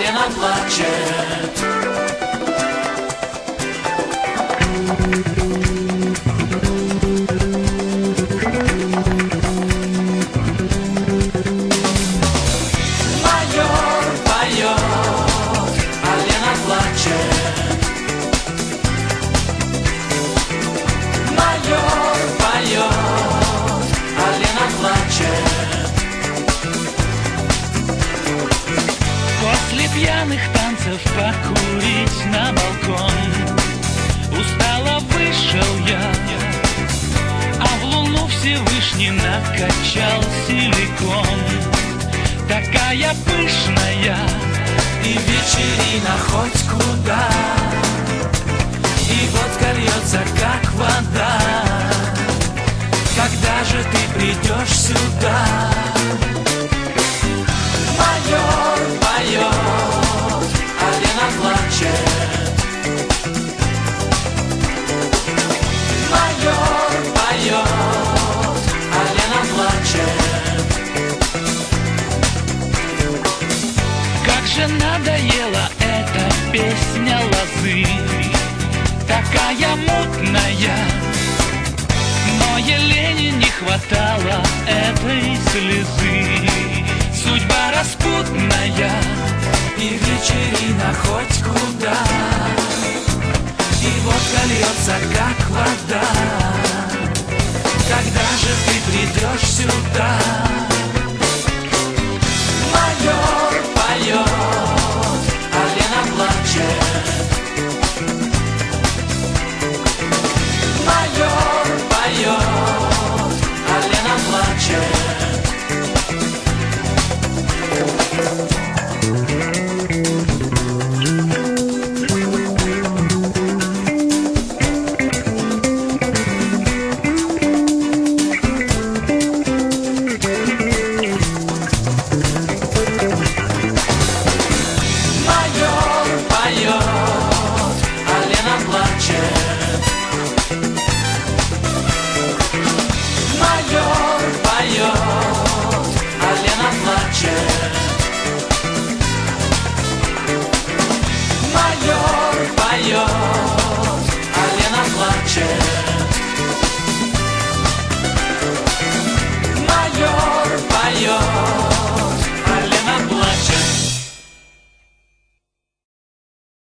Лена плачет. Майор поет, а Лена плачет. Майор поет, а Лена плачет. После пьяных танцев покурить на балкон. Устало вышел я, а в луну Всевышний накачал силикон. Такая пышная, И вечерина хоть куда, и водка льется, как вода. Когда же ты придешь сюда? Майор поет, а Лена плачет. Майор поет, а Лена плачет. как же надоела эта песня лозы, такая мутная. Но Елене не хватало этой слезы. Судьба распутная, И вечерина хоть куда, и водка льется, как вода. Когда же ты придешь сюда?